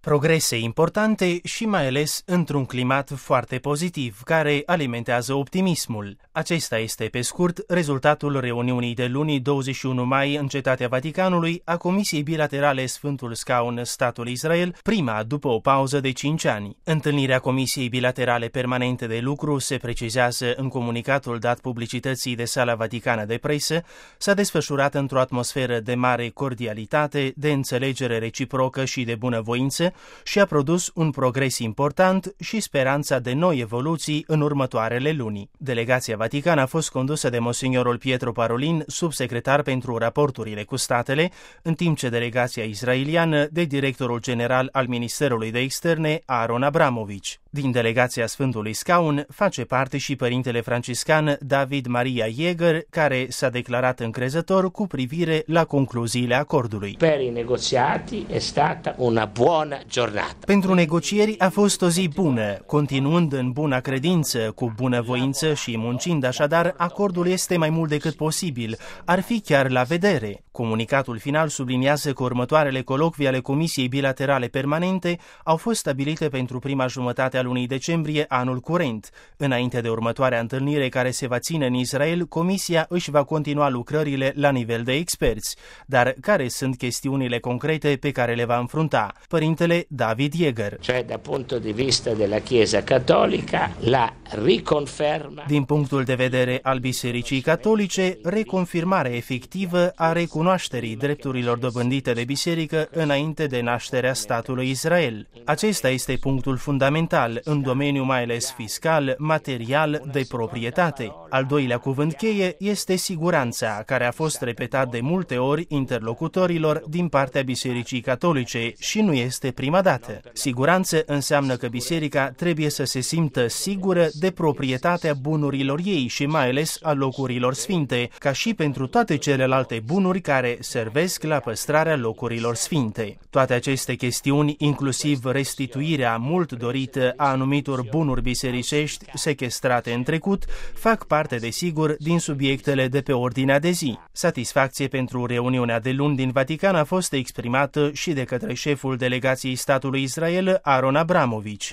Progrese importante și mai ales într-un climat foarte pozitiv, care alimentează optimismul. Acesta este, pe scurt, rezultatul reuniunii de luni 21 mai în Cetatea Vaticanului a Comisiei Bilaterale Sfântul Scaun Statul Israel, prima după o pauză de 5 ani. Întâlnirea Comisiei Bilaterale Permanente de Lucru, se precizează în comunicatul dat publicității de Sala Vaticană de Presă, s-a desfășurat într-o atmosferă de mare cordialitate, de înțelegere reciprocă și de bunăvoință, și a produs un progres important și speranța de noi evoluții în următoarele luni. Delegația Vaticană a fost condusă de Monsignorul Pietro Parolin, subsecretar pentru raporturile cu statele, în timp ce delegația israeliană de directorul general al Ministerului de Externe, Aaron Abramovici. Din delegația Sfântului Scaun face parte și părintele franciscan David Maria Jäger, care s-a declarat încrezător cu privire la concluziile acordului. Per i negoziati è stata una buona giornata. Pentru negocieri a fost o zi bună, continuând în bună credință, cu bunăvoință și muncind așadar, acordul este mai mult decât posibil, ar fi chiar la vedere. Comunicatul final subliniază că următoarele colocvii ale Comisiei Bilaterale Permanente au fost stabilite pentru prima jumătate a lunii decembrie anul curent. Înainte de următoarea întâlnire care se va ține în Israel, Comisia își va continua lucrările la nivel de experți. Dar care sunt chestiunile concrete pe care le va înfrunta? Părintele David Jäger. Cioè, da punto di vista della Chiesa Cattolica, la riconferma. Din punctul de vedere al Bisericii Catolice, reconfirmarea efectivă a recunoașterii drepturilor dobândite de biserică înainte de nașterea statului Israel. Acesta este punctul fundamental în domeniul mai ales fiscal, material, de proprietate. Al doilea cuvânt cheie este siguranța, care a fost repetat de multe ori interlocutorilor din partea Bisericii Catolice și nu este prima dată. Siguranță înseamnă că biserica trebuie să se simtă sigură de proprietatea bunurilor ei și mai ales a locurilor sfinte, ca și pentru toate celelalte bunuri care servesc la păstrarea locurilor sfinte. Toate aceste chestiuni, inclusiv restituirea mult dorită a anumitor bunuri bisericești sechestrate în trecut, fac parte, desigur, din subiectele de pe ordinea de zi. Satisfacție pentru reuniunea de luni din Vatican a fost exprimată și de către șeful delegației statului Israel, Aaron Abramovici.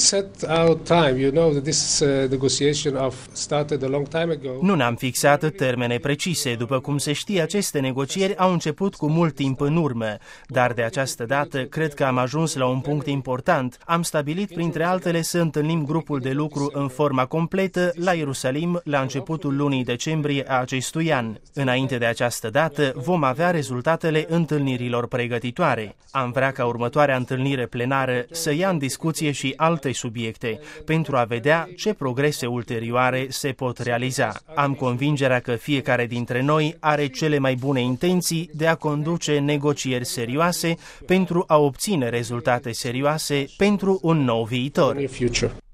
Nu ne-am fixat termene precise. După cum se știe, aceste negocieri au început cu mult timp în urmă, dar de această dată cred că am ajuns la un punct important. Am stabilit, printre altele, să întâlnim grupul de lucru în forma completă la Ierusalim la începutul lunii decembrie a acestui an. Înainte de această dată vom avea rezultatele întâlnirilor pregătitoare. Am vrea ca următoarea întâlnire plenară să ia în discuție și alte subiecte, pentru a vedea ce progrese ulterioare se pot realiza. Am convingerea că fiecare dintre noi are cele mai bune intenții de a conduce negocieri serioase pentru a obține rezultate serioase pentru un nou viitor.